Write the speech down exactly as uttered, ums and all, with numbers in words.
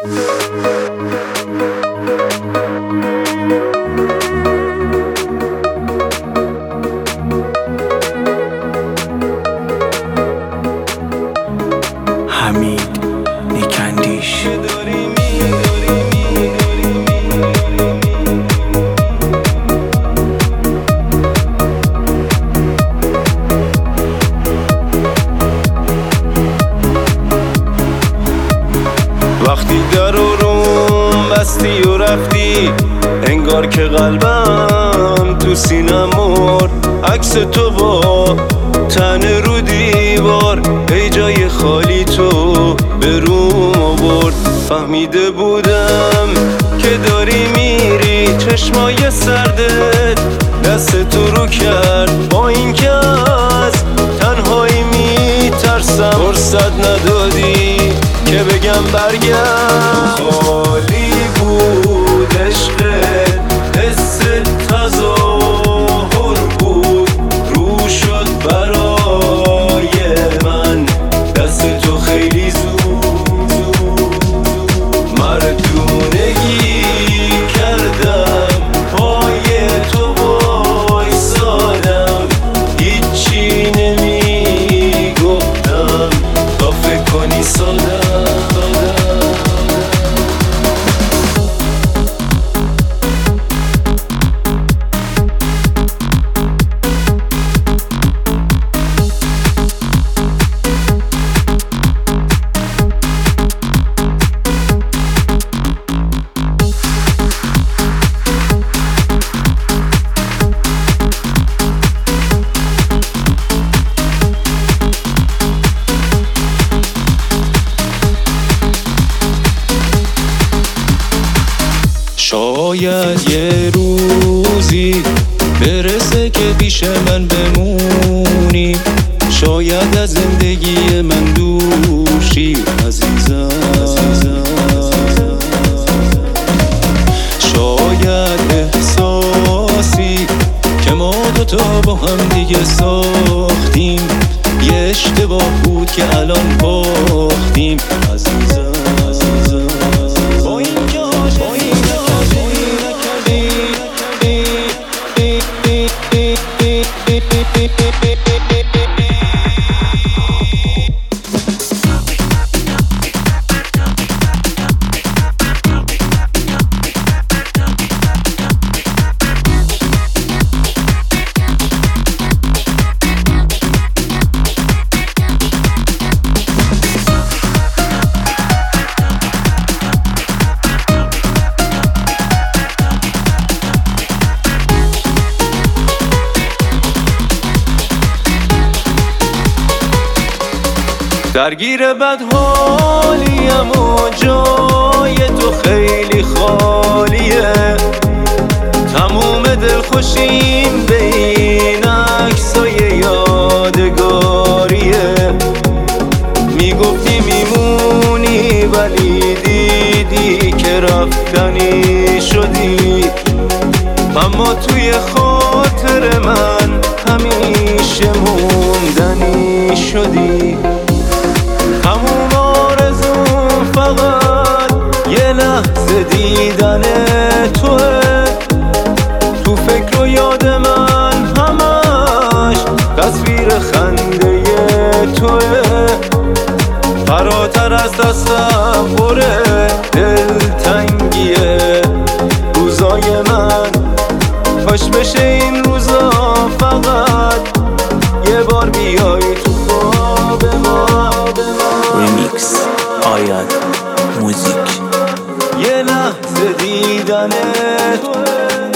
حمید نیکندیش. وقتی در و روم بستی و رفتی، انگار که قلبم تو سینم مرد. عکس تو با تن رو دیوار، ای جای خالی تو به روم آورد. فهمیده بودم که داری میری، چشمای سردت دست تو رو کرد. با این که از تنهایی میترسم، فرصت ندادی که بگم برگرد. خالی بود عشقت، حس تظاهر بود، رو شد برای من دست تو خیلی زود. مردونگی کردم، پای تو وایسادم، هیچی نمی گفتم تا فکر کنی سادم. شاید یه روزی برسه که پیش من بمونی، شاید از زندگی من دوشی عزیزم. شاید احساسی که ما دوتا با هم دیگه ساختیم، یه اشتباه بود که الان باختیم عزیزم. درگیر بدحالیم و جای تو خیلی خالیه، تموم دلخوشیم به این عکسای یادگاریه. میگفتی میمونی ولی دیدی که رفتنی شدی، اما توی خاطر من همیشه موندنی شدی. تموم آرزوم فقط یه لحظه دیدن توه، تو فکر و یاد من همش تصویر خنده توه. فراتر از تصور دلتنگیه روزای من، کاش بشه این روزا فقط یه بار بیای تو خواب ما. ریمیکس آیات موزیک. یه لحظه دیدن تو